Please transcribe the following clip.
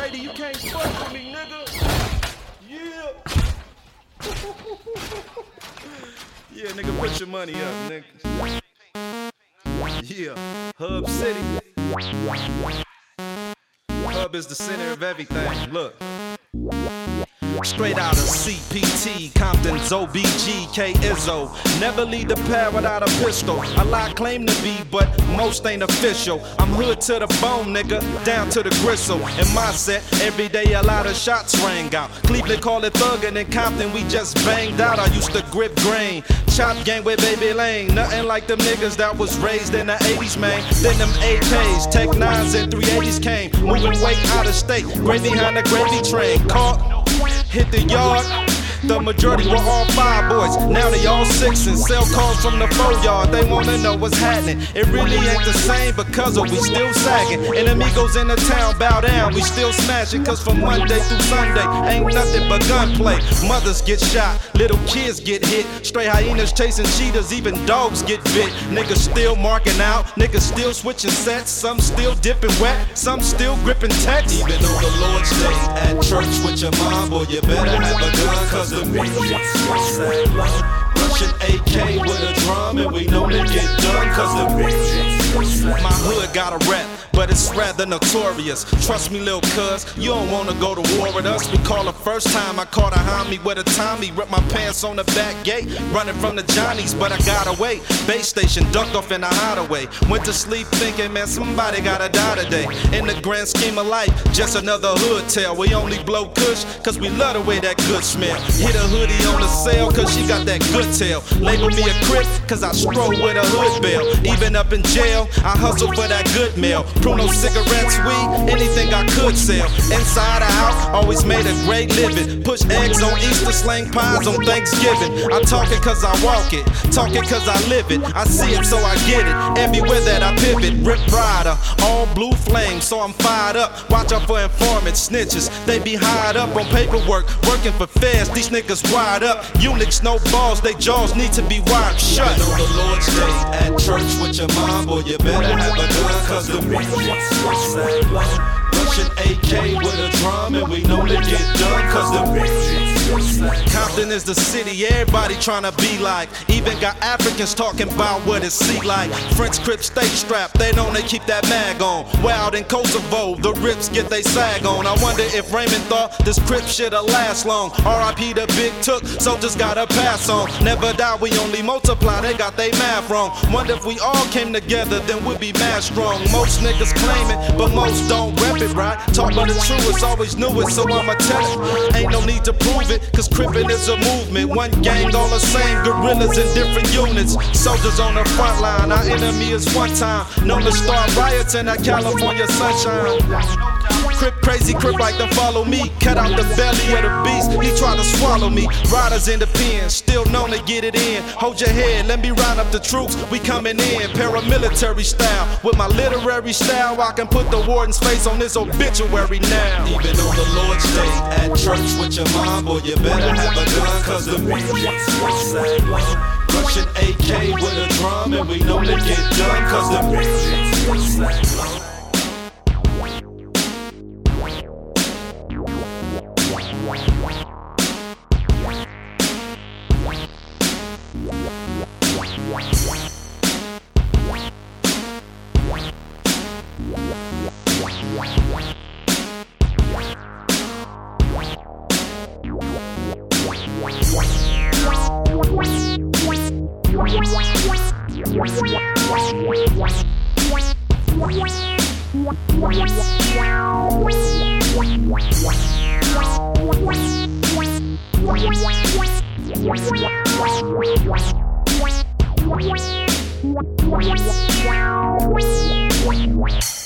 Brady, you can't fuck with me, nigga. Yeah. Yeah, nigga, put your money up, nigga. Yeah, Hub City. Hub is the center of everything. Look. Straight out of CPT, Compton's OBG, K-Izzo. Never leave the pad without a pistol. I lie claim to be, but most ain't official. I'm hood to the bone, nigga, down to the gristle. In my set, every day a lot of shots rang out. Cleveland call it thuggin', in Compton we just banged out. I used to grip grain, chop gang with Baby Lane. Nothing like them niggas that was raised in the 80s, man. Then them AKs, Tech 9s and 380s came. Moving weight out of state, right behind the gravy train. Caught, hit the yard. The majority were all 5 boys, now they all 6 and sell calls from the 4 yard. They wanna know what's happening. It really ain't the same because we still sagging. Enemigos in the town bow down, we still smashing. Cause from Monday through Sunday ain't nothing but gunplay. Mothers get shot, little kids get hit. Stray hyenas chasing cheetahs, even dogs get bit. Niggas still marking out, niggas still switching sets. Some still dipping wet, some still gripping text. Even though the Lord's Day at church with your mom, boy, you better have a gun. Cause the Russian AK with a drum, and we know they get done. Cause my hood got a rep, but it's rather notorious. Trust me, lil' cuz, you don't wanna go to war with us. We call the first time I caught a homie with a Tommy. Ripped my pants on the back gate, running from the Johnnies, but I got away. Base station, ducked off in a hideaway. Went to sleep thinking, man, somebody gotta die today. In the grand scheme of life, just another hood tale. We only blow kush, cause we love the way that good smell. Hit a hoodie on the sale, cause she got that good tail. Label me a crip, cause I stroll with a hood bell. Even up in jail, I hustle for that good meal. Pruno cigarettes, weed, anything I could sell. Inside or out, always made a great living. Push eggs on Easter, slang pies on Thanksgiving. I talk it cause I walk it, talk it cause I live it. I see it so I get it, everywhere that I pivot. Rip Rider, all blue flames, so I'm fired up. Watch out for informants, snitches, they be hired up on paperwork. Working for feds, these niggas wired up. Eunuchs, no balls, they jaws need to be wired shut. You know the Lord's Day at church with your mom, boy, you better have a gun. Cause the Russian AK with a drum, and we know they get done. Cause the Compton is the city everybody tryna be like. Even got Africans talking about what it see like. French Crips stay strapped, they know they keep that mag on. Wild in Kosovo, the Rips get they sag on. I wonder if Raymond thought this Crip shit'll last long. R.I.P. the Big Took, soldiers gotta pass on. Never die, we only multiply, they got they math wrong. Wonder if we all came together, then we'd be mad strong. Most niggas claim it, but most don't rep it right. Talk about the truest, always knew it, so I'ma tell it. Ain't no need to prove it, cause crippin' is a movement. One gang all the same, guerrillas in different units. Soldiers on the front line, our enemy is one time. Known to start riots in that California sunshine. Crip crazy, Crip like to follow me. Cut out the belly of the beast, he try to swallow me. Riders in the pen, still known to get it in. Hold your head, let me round up the troops, we coming in. Paramilitary style, with my literary style, I can put the warden's face on this obituary now. Even on the Lord's Day at church with your mom, boy, you better have a gun. Cause the Russian AK with a drum, and we know they get done. Cause the Wow.